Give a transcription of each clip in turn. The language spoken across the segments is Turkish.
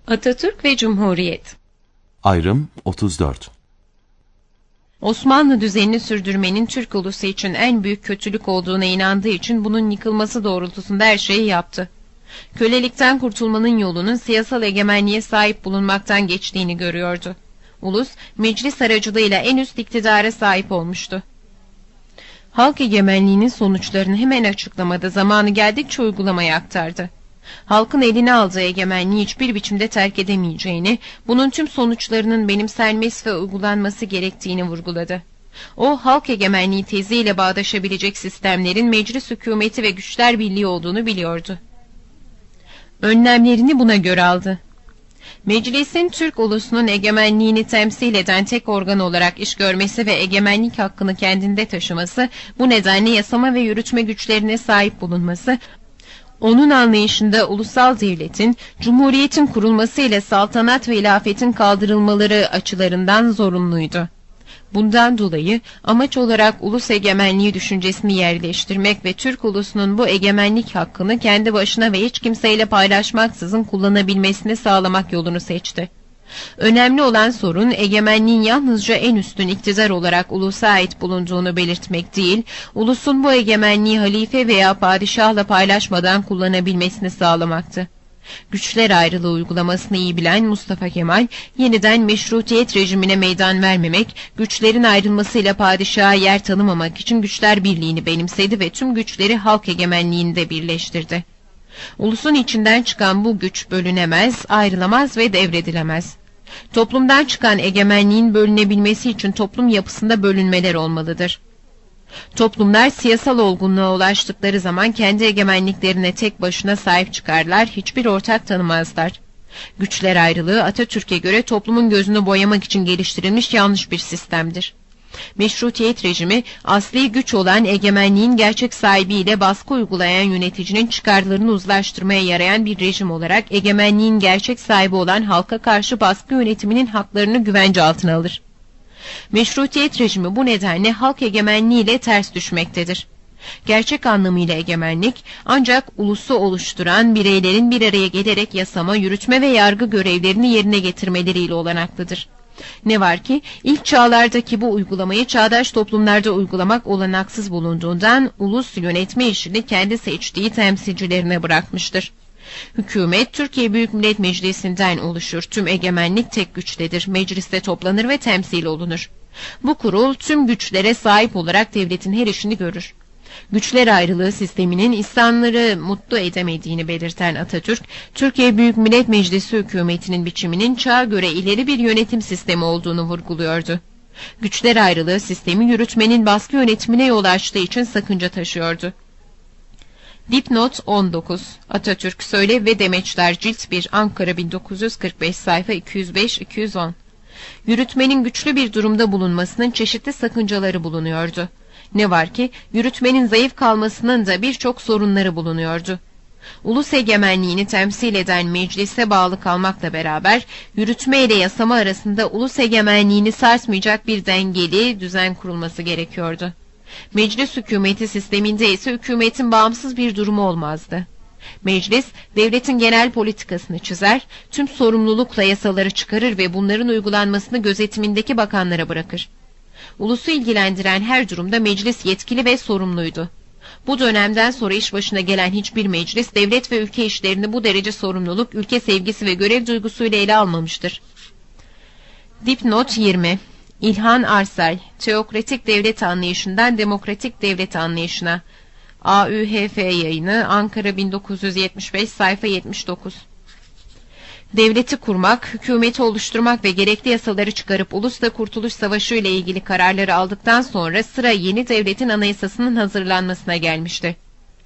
Atatürk ve Cumhuriyet. Ayrım 34. Osmanlı düzenini sürdürmenin Türk ulusu için en büyük kötülük olduğuna inandığı için bunun yıkılması doğrultusunda her şeyi yaptı. Kölelikten kurtulmanın yolunun siyasal egemenliğe sahip bulunmaktan geçtiğini görüyordu. Ulus, meclis aracılığıyla en üst iktidara sahip olmuştu. Halk egemenliğinin sonuçlarını hemen açıklamada zamanı geldikçe uygulamaya aktardı. Halkın eline aldığı egemenliği hiçbir biçimde terk edemeyeceğini, bunun tüm sonuçlarının benimsenmesi ve uygulanması gerektiğini vurguladı. O, halk egemenliği teziyle bağdaşabilecek sistemlerin meclis hükümeti ve güçler birliği olduğunu biliyordu. Önlemlerini buna göre aldı. Meclisin Türk ulusunun egemenliğini temsil eden tek organ olarak iş görmesi ve egemenlik hakkını kendinde taşıması, bu nedenle yasama ve yürütme güçlerine sahip bulunması, onun anlayışında ulusal devletin, cumhuriyetin kurulması ile saltanat ve hilafetin kaldırılmaları açılarından zorunluydu. Bundan dolayı amaç olarak ulus egemenliği düşüncesini yerleştirmek ve Türk ulusunun bu egemenlik hakkını kendi başına ve hiç kimseyle paylaşmaksızın kullanabilmesini sağlamak yolunu seçti. Önemli olan sorun egemenliğin yalnızca en üstün iktidar olarak ulusa ait bulunduğunu belirtmek değil, ulusun bu egemenliği halife veya padişahla paylaşmadan kullanabilmesini sağlamaktı. Güçler ayrılığı uygulamasını iyi bilen Mustafa Kemal, yeniden meşrutiyet rejimine meydan vermemek, güçlerin ayrılmasıyla padişaha yer tanımamak için güçler birliğini benimsedi ve tüm güçleri halk egemenliğinde birleştirdi. Ulusun içinden çıkan bu güç bölünemez, ayrılamaz ve devredilemez. Toplumdan çıkan egemenliğin bölünebilmesi için toplum yapısında bölünmeler olmalıdır. Toplumlar siyasal olgunluğa ulaştıkları zaman kendi egemenliklerine tek başına sahip çıkarlar, hiçbir ortak tanımazlar. Güçler ayrılığı Atatürk'e göre toplumun gözünü boyamak için geliştirilmiş yanlış bir sistemdir. Meşrutiyet rejimi, asli güç olan egemenliğin gerçek sahibiyle baskı uygulayan yöneticinin çıkarlarını uzlaştırmaya yarayan bir rejim olarak egemenliğin gerçek sahibi olan halka karşı baskı yönetiminin haklarını güvence altına alır. Meşrutiyet rejimi bu nedenle halk egemenliğiyle ters düşmektedir. Gerçek anlamıyla egemenlik, ancak ulusu oluşturan bireylerin bir araya gelerek yasama, yürütme ve yargı görevlerini yerine getirmeleriyle olanaklıdır. Ne var ki, ilk çağlardaki bu uygulamayı çağdaş toplumlarda uygulamak olanaksız bulunduğundan, ulus yönetme işini kendi seçtiği temsilcilerine bırakmıştır. Hükümet, Türkiye Büyük Millet Meclisi'nden oluşur. Tüm egemenlik tek güçtedir. Mecliste toplanır ve temsil olunur. Bu kurul tüm güçlere sahip olarak devletin her işini görür. Güçler ayrılığı sisteminin insanları mutlu edemediğini belirten Atatürk, Türkiye Büyük Millet Meclisi hükümetinin biçiminin çağa göre ileri bir yönetim sistemi olduğunu vurguluyordu. Güçler ayrılığı sistemi yürütmenin baskı yönetimine yol açtığı için sakınca taşıyordu. Dipnot 19 Atatürk Söyle ve Demeçler Cilt 1 Ankara 1945 sayfa 205-210 Yürütmenin güçlü bir durumda bulunmasının çeşitli sakıncaları bulunuyordu. Ne var ki yürütmenin zayıf kalmasının da birçok sorunları bulunuyordu. Ulus egemenliğini temsil eden meclise bağlı kalmakla beraber yürütme ile yasama arasında ulus egemenliğini sarsmayacak bir dengeli düzen kurulması gerekiyordu. Meclis hükümeti sisteminde ise hükümetin bağımsız bir durumu olmazdı. Meclis, devletin genel politikasını çizer, tüm sorumlulukla yasaları çıkarır ve bunların uygulanmasını gözetimindeki bakanlara bırakır. Ulusu ilgilendiren her durumda meclis yetkili ve sorumluydu. Bu dönemden sonra iş başına gelen hiçbir meclis, devlet ve ülke işlerini bu derece sorumluluk, ülke sevgisi ve görev duygusuyla ele almamıştır. Dipnot 20 İlhan Arsay, Teokratik Devlet Anlayışından Demokratik Devlet Anlayışına, AÜHF yayını, Ankara 1975 sayfa 79 Devleti kurmak, hükümeti oluşturmak ve gerekli yasaları çıkarıp Ulus'la Kurtuluş Savaşı ile ilgili kararları aldıktan sonra sıra yeni devletin anayasasının hazırlanmasına gelmişti.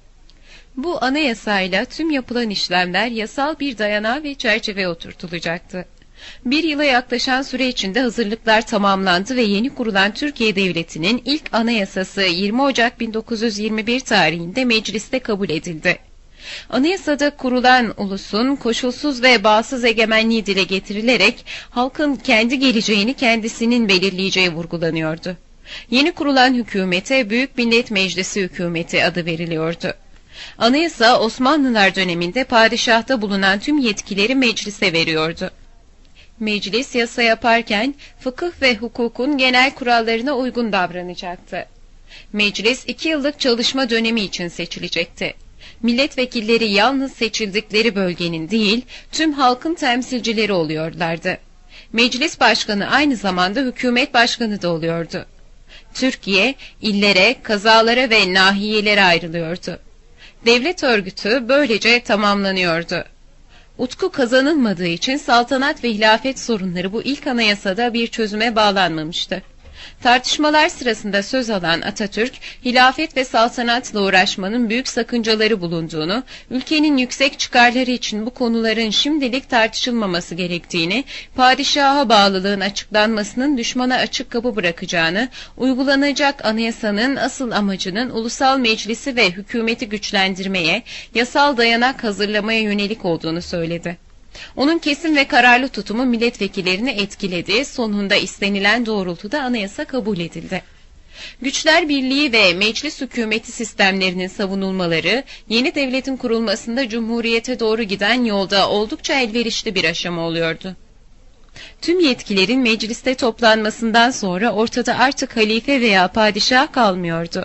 Bu anayasayla tüm yapılan işlemler yasal bir dayanağa ve çerçeveye oturtulacaktı. Bir yıla yaklaşan süre içinde hazırlıklar tamamlandı ve yeni kurulan Türkiye Devleti'nin ilk anayasası 20 Ocak 1921 tarihinde mecliste kabul edildi. Anayasada kurulan ulusun koşulsuz ve bağımsız egemenliği dile getirilerek halkın kendi geleceğini kendisinin belirleyeceği vurgulanıyordu. Yeni kurulan hükümete Büyük Millet Meclisi Hükümeti adı veriliyordu. Anayasa Osmanlılar döneminde padişahta bulunan tüm yetkileri meclise veriyordu. Meclis yasa yaparken fıkıh ve hukukun genel kurallarına uygun davranacaktı. Meclis 2 yıllık çalışma dönemi için seçilecekti. Milletvekilleri yalnız seçildikleri bölgenin değil, tüm halkın temsilcileri oluyorlardı. Meclis başkanı aynı zamanda hükümet başkanı da oluyordu. Türkiye, illere, kazalara ve nahiyelere ayrılıyordu. Devlet örgütü böylece tamamlanıyordu. Utku kazanılmadığı için saltanat ve hilafet sorunları bu ilk anayasada bir çözüme bağlanmamıştı. Tartışmalar sırasında söz alan Atatürk, hilafet ve saltanatla uğraşmanın büyük sakıncaları bulunduğunu, ülkenin yüksek çıkarları için bu konuların şimdilik tartışılmaması gerektiğini, padişaha bağlılığın açıklanmasının düşmana açık kapı bırakacağını, uygulanacak anayasanın asıl amacının ulusal meclisi ve hükümeti güçlendirmeye, yasal dayanak hazırlamaya yönelik olduğunu söyledi. Onun kesin ve kararlı tutumu milletvekillerini etkiledi, sonunda istenilen doğrultuda anayasa kabul edildi. Güçler birliği ve meclis hükümeti sistemlerinin savunulmaları, yeni devletin kurulmasında cumhuriyete doğru giden yolda oldukça elverişli bir aşama oluyordu. Tüm yetkilerin mecliste toplanmasından sonra ortada artık halife veya padişah kalmıyordu.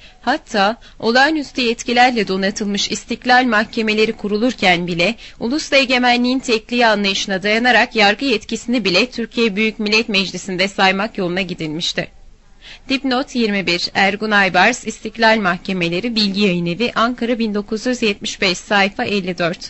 Hatta olağanüstü yetkilerle donatılmış istiklal mahkemeleri kurulurken bile ulusal egemenliğin tekliği anlayışına dayanarak yargı yetkisini bile Türkiye Büyük Millet Meclisi'nde saymak yoluna gidilmişti. Dipnot 21 Ergun Aybars İstiklal Mahkemeleri Bilgi Yayınevi Ankara 1975 sayfa 54.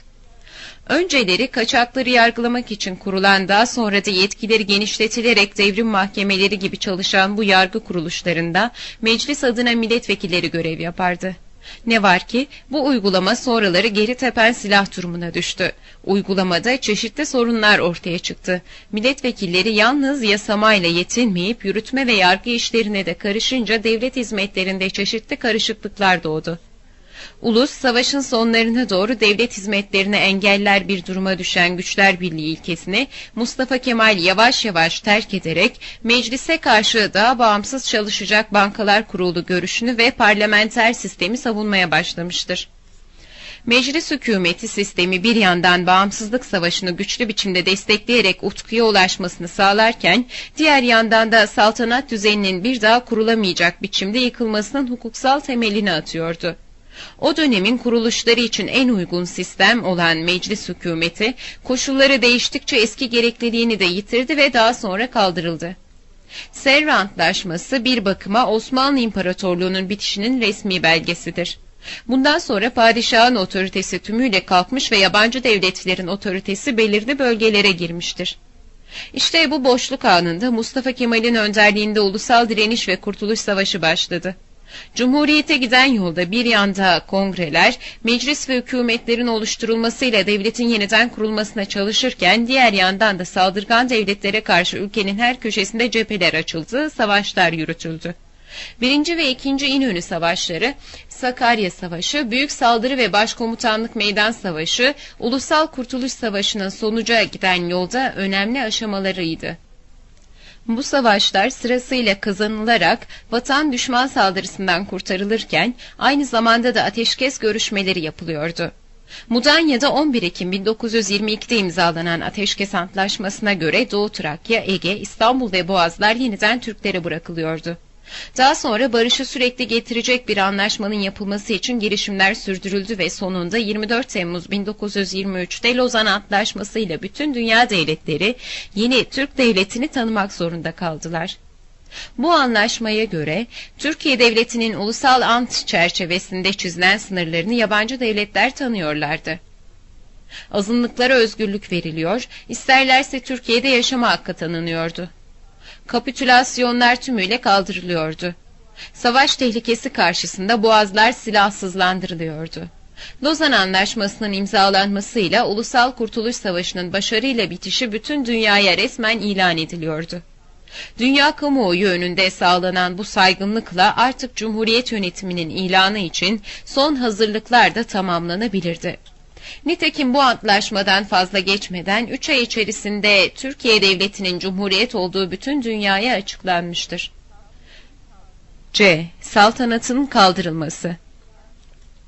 Önceleri kaçakları yargılamak için kurulan, daha sonra da yetkileri genişletilerek devrim mahkemeleri gibi çalışan bu yargı kuruluşlarında meclis adına milletvekilleri görev yapardı. Ne var ki bu uygulama sonraları geri tepen silah durumuna düştü. Uygulamada çeşitli sorunlar ortaya çıktı. Milletvekilleri yalnız yasamayla yetinmeyip yürütme ve yargı işlerine de karışınca devlet hizmetlerinde çeşitli karışıklıklar doğdu. Ulus, savaşın sonlarına doğru devlet hizmetlerine engeller bir duruma düşen güçler birliği ilkesini Mustafa Kemal yavaş yavaş terk ederek meclise karşı daha bağımsız çalışacak bankalar kurulu görüşünü ve parlamenter sistemi savunmaya başlamıştır. Meclis hükümeti sistemi bir yandan bağımsızlık savaşını güçlü biçimde destekleyerek utkuya ulaşmasını sağlarken, diğer yandan da saltanat düzeninin bir daha kurulamayacak biçimde yıkılmasının hukuksal temelini atıyordu. O dönemin kuruluşları için en uygun sistem olan meclis hükümeti, koşulları değiştikçe eski gerekliliğini de yitirdi ve daha sonra kaldırıldı. Sevr Antlaşması bir bakıma Osmanlı İmparatorluğu'nun bitişinin resmi belgesidir. Bundan sonra padişahın otoritesi tümüyle kalkmış ve yabancı devletlerin otoritesi belirli bölgelere girmiştir. İşte bu boşluk anında Mustafa Kemal'in önderliğinde ulusal direniş ve kurtuluş savaşı başladı. Cumhuriyete giden yolda bir yanda kongreler, meclis ve hükümetlerin oluşturulmasıyla devletin yeniden kurulmasına çalışırken, diğer yandan da saldırgan devletlere karşı ülkenin her köşesinde cepheler açıldı, savaşlar yürütüldü. 1. ve 2. İnönü Savaşları, Sakarya Savaşı, Büyük Saldırı ve Başkomutanlık Meydan Savaşı, Ulusal Kurtuluş Savaşı'nın sonuca giden yolda önemli aşamalarıydı. Bu savaşlar sırasıyla kazanılarak vatan düşman saldırısından kurtarılırken aynı zamanda da ateşkes görüşmeleri yapılıyordu. Mudanya'da 11 Ekim 1922'de imzalanan Ateşkes Antlaşması'na göre Doğu Trakya, Ege, İstanbul ve Boğazlar yeniden Türklere bırakılıyordu. Daha sonra barışı sürekli getirecek bir anlaşmanın yapılması için girişimler sürdürüldü ve sonunda 24 Temmuz 1923'te Lozan Antlaşması ile bütün dünya devletleri yeni Türk devletini tanımak zorunda kaldılar. Bu anlaşmaya göre Türkiye Devleti'nin ulusal ant çerçevesinde çizilen sınırlarını yabancı devletler tanıyorlardı. Azınlıklara özgürlük veriliyor, isterlerse Türkiye'de yaşama hakkı tanınıyordu. Kapitülasyonlar tümüyle kaldırılıyordu. Savaş tehlikesi karşısında boğazlar silahsızlandırılıyordu. Lozan Anlaşması'nın imzalanmasıyla Ulusal Kurtuluş Savaşı'nın başarıyla bitişi bütün dünyaya resmen ilan ediliyordu. Dünya kamuoyu önünde sağlanan bu saygınlıkla artık Cumhuriyet yönetiminin ilanı için son hazırlıklar da tamamlanabilirdi. Nitekim bu antlaşmadan fazla geçmeden 3 ay içerisinde Türkiye Devleti'nin Cumhuriyet olduğu bütün dünyaya açıklanmıştır. C. Saltanatın kaldırılması.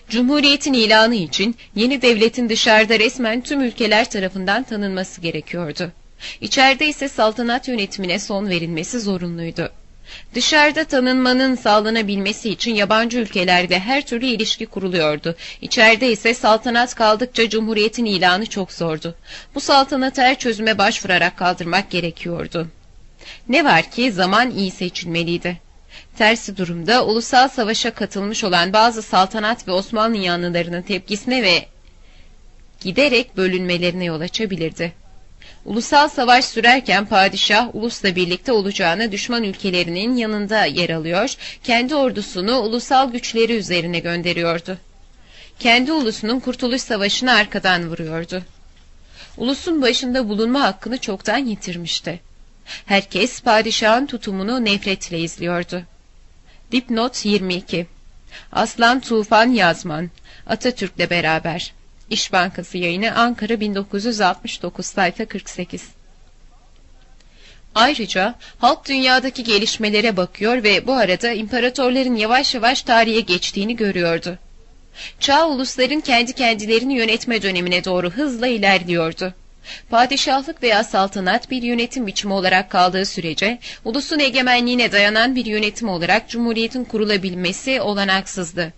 Cumhuriyetin ilanı için yeni devletin dışarıda resmen tüm ülkeler tarafından tanınması gerekiyordu. İçeride ise saltanat yönetimine son verilmesi zorunluydu. Dışarıda tanınmanın sağlanabilmesi için yabancı ülkelerde her türlü ilişki kuruluyordu. İçeride ise saltanat kaldıkça Cumhuriyetin ilanı çok zordu. Bu saltanatı her çözüme başvurarak kaldırmak gerekiyordu. Ne var ki zaman iyi seçilmeliydi. Tersi durumda ulusal savaşa katılmış olan bazı saltanat ve Osmanlı yanlılarının tepkisine ve giderek bölünmelerine yol açabilirdi. Ulusal savaş sürerken padişah ulusla birlikte olacağına düşman ülkelerinin yanında yer alıyor, kendi ordusunu ulusal güçleri üzerine gönderiyordu. Kendi ulusunun kurtuluş savaşını arkadan vuruyordu. Ulusun başında bulunma hakkını çoktan yitirmişti. Herkes padişahın tutumunu nefretle izliyordu. Dipnot 22. Aslan Tufan Yazman, Atatürk'le beraber. İş Bankası Yayını, Ankara 1969, sayfa 48. Ayrıca halk dünyadaki gelişmelere bakıyor ve bu arada imparatorların yavaş yavaş tarihe geçtiğini görüyordu. Çağ ulusların kendi kendilerini yönetme dönemine doğru hızla ilerliyordu. Padişahlık veya saltanat bir yönetim biçimi olarak kaldığı sürece, ulusun egemenliğine dayanan bir yönetim olarak Cumhuriyet'in kurulabilmesi olanaksızdı.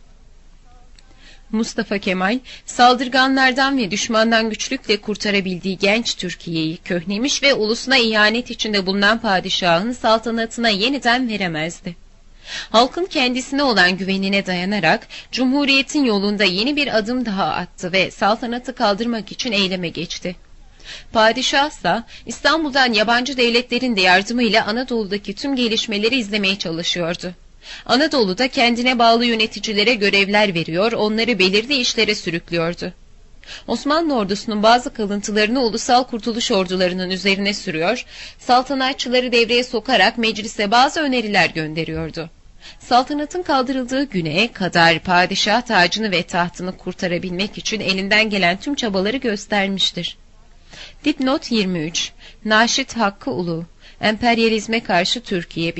Mustafa Kemal, saldırganlardan ve düşmandan güçlükle kurtarabildiği genç Türkiye'yi köhnemiş ve ulusuna ihanet içinde bulunan padişahın saltanatına yeniden veremezdi. Halkın kendisine olan güvenine dayanarak Cumhuriyet'in yolunda yeni bir adım daha attı ve saltanatı kaldırmak için eyleme geçti. Padişahsa İstanbul'dan yabancı devletlerin de yardımıyla Anadolu'daki tüm gelişmeleri izlemeye çalışıyordu. Anadolu'da kendine bağlı yöneticilere görevler veriyor, onları belirli işlere sürüklüyordu. Osmanlı ordusunun bazı kalıntılarını ulusal kurtuluş ordularının üzerine sürüyor, saltanatçıları devreye sokarak meclise bazı öneriler gönderiyordu. Saltanatın kaldırıldığı güne kadar padişah tacını ve tahtını kurtarabilmek için elinden gelen tüm çabaları göstermiştir. Dipnot 23. Naşit Hakkı Ulu, Emperyalizme Karşı Türkiye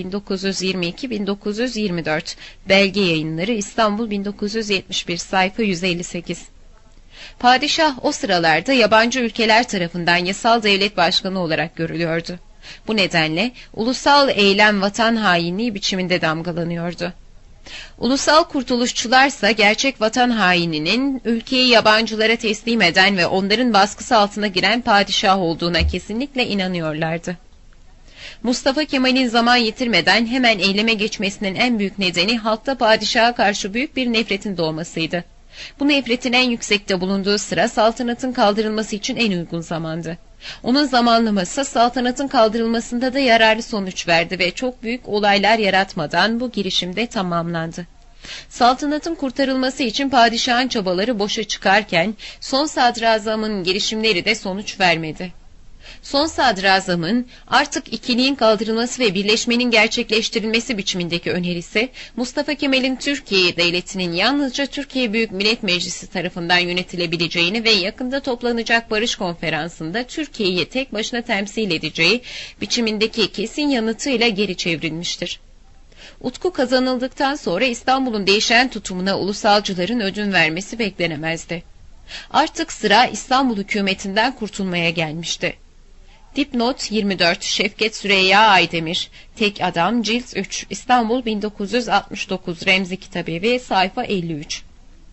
1922-1924, Belge Yayınları, İstanbul 1971, sayfa 158. Padişah o sıralarda yabancı ülkeler tarafından yasal devlet başkanı olarak görülüyordu. Bu nedenle ulusal eylem vatan hainliği biçiminde damgalanıyordu. Ulusal kurtuluşçularsa gerçek vatan haininin ülkeyi yabancılara teslim eden ve onların baskısı altına giren padişah olduğuna kesinlikle inanıyorlardı. Mustafa Kemal'in zaman yitirmeden hemen eyleme geçmesinin en büyük nedeni halkta padişaha karşı büyük bir nefretin doğmasıydı. Bu nefretin en yüksekte bulunduğu sıra saltanatın kaldırılması için en uygun zamandı. Onun zamanlaması saltanatın kaldırılmasında da yararlı sonuç verdi ve çok büyük olaylar yaratmadan bu girişimde tamamlandı. Saltanatın kurtarılması için padişahın çabaları boşa çıkarken son sadrazamın girişimleri de sonuç vermedi. Son sadrazamın artık ikiliğin kaldırılması ve birleşmenin gerçekleştirilmesi biçimindeki önerisi, Mustafa Kemal'in Türkiye Devleti'nin yalnızca Türkiye Büyük Millet Meclisi tarafından yönetilebileceğini ve yakında toplanacak Barış Konferansı'nda Türkiye'yi tek başına temsil edeceği biçimindeki kesin yanıtıyla geri çevrilmiştir. Utku kazanıldıktan sonra İstanbul'un değişen tutumuna ulusalcıların ödün vermesi beklenemezdi. Artık sıra İstanbul hükümetinden kurtulmaya gelmişti. Dipnot 24. Şevket Süreyya Aydemir, Tek Adam, Cilt 3, İstanbul 1969, Remzi Kitabevi, sayfa 53.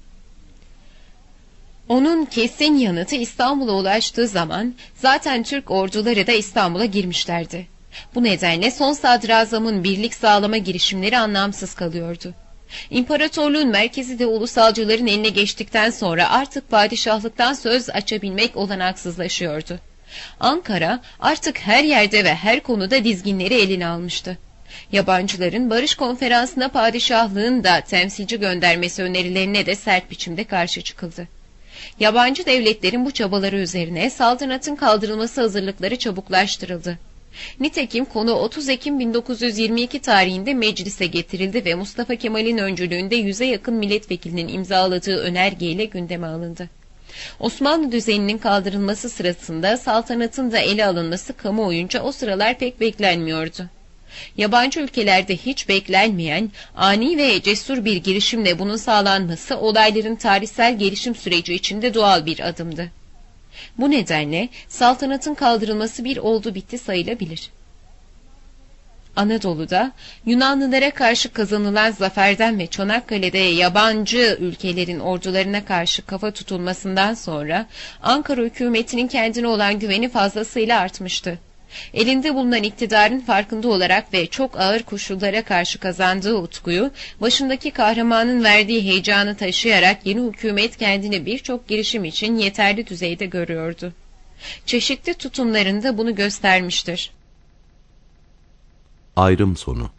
Onun kesin yanıtı İstanbul'a ulaştığı zaman zaten Türk orduları da İstanbul'a girmişlerdi. Bu nedenle son sadrazamın birlik sağlama girişimleri anlamsız kalıyordu. İmparatorluğun merkezi de ulusalcıların eline geçtikten sonra artık padişahlıktan söz açabilmek olanaksızlaşıyordu. Ankara artık her yerde ve her konuda dizginleri eline almıştı. Yabancıların Barış Konferansı'na padişahlığın da temsilci göndermesi önerilerine de sert biçimde karşı çıkıldı. Yabancı devletlerin bu çabaları üzerine saltanatın kaldırılması hazırlıkları çabuklaştırıldı. Nitekim konu 30 Ekim 1922 tarihinde meclise getirildi ve Mustafa Kemal'in öncülüğünde 100'e yakın milletvekilinin imzaladığı önergeyle gündeme alındı. Osmanlı düzeninin kaldırılması sırasında saltanatın da ele alınması kamuoyunca o sıralar pek beklenmiyordu. Yabancı ülkelerde hiç beklenmeyen, ani ve cesur bir girişimle bunun sağlanması olayların tarihsel gelişim süreci içinde doğal bir adımdı. Bu nedenle saltanatın kaldırılması bir oldu bitti sayılabilir. Anadolu'da Yunanlılara karşı kazanılan zaferden ve Çanakkale'de yabancı ülkelerin ordularına karşı kafa tutulmasından sonra Ankara hükümetinin kendine olan güveni fazlasıyla artmıştı. Elinde bulunan iktidarın farkında olarak ve çok ağır koşullara karşı kazandığı utkuyu, başındaki kahramanın verdiği heyecanı taşıyarak yeni hükümet kendini birçok girişim için yeterli düzeyde görüyordu. Çeşitli tutumlarında bunu göstermiştir. Ayrım sonu.